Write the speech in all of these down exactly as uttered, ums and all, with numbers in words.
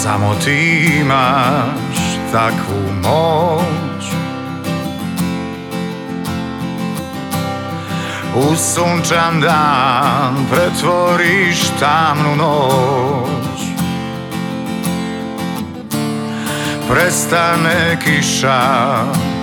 Samo ti imaš takvu moć. U sunčan dan pretvoriš tamnu noć. Prestane kiša,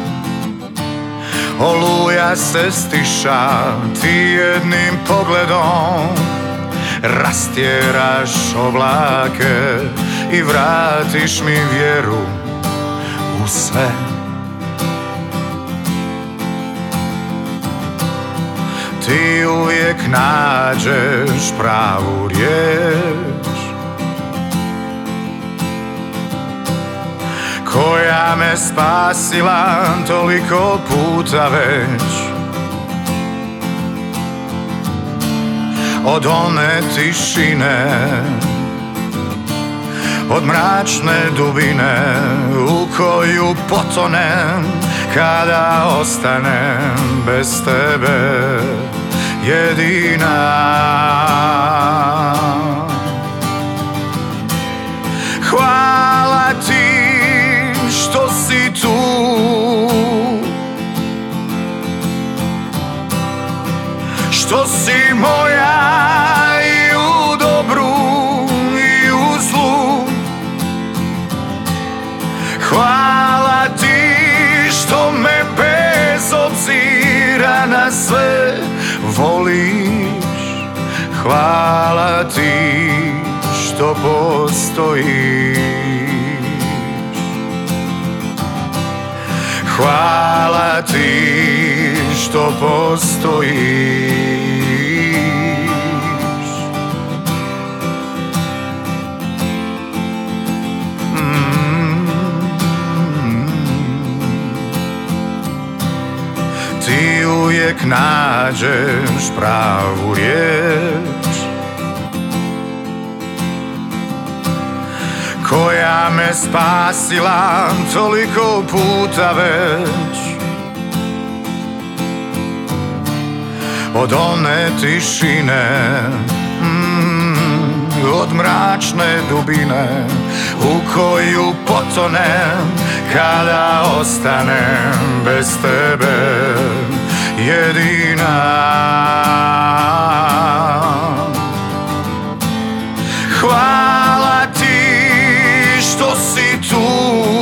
oluja se stiša, ti jednim pogledom rastjeraš oblake i vratiš mi vjeru u sve. Ti uvijek nađeš pravu riječ koja me spasila toliko puta već. Od one tišine, od mračne dubine u koju potonem kada ostanem bez tebe jedina. Hvala ti što si tu, što si moja i u dobru i u zlu. Hvala ti što me bez obzira na sve voliš. Hvala ti što postojiš. Hvala ti što postojiš. Ti uvijek nađeš pravu riječ koja me spasila toliko puta već. Od one tišine, mm, od mračne dubine u koju potonem kada ostanem bez tebe jedina. Hvala ti što si tu,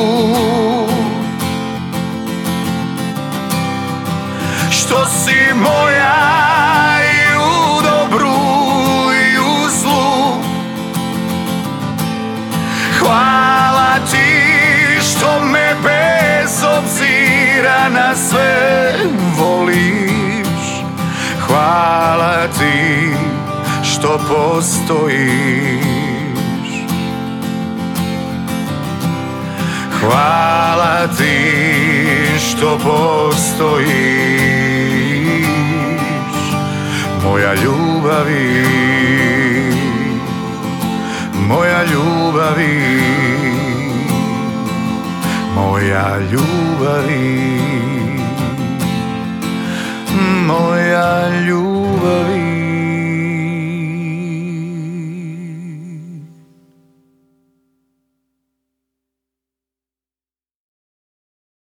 što si moja i u dobru i u zlu. Hvala ti što me bez obzira na sve voliš. Hvala ti što postojiš. Hvala ti što postojiš. Moja ljubavi, moja ljubavi, moja ljubavi, moja ljubavi.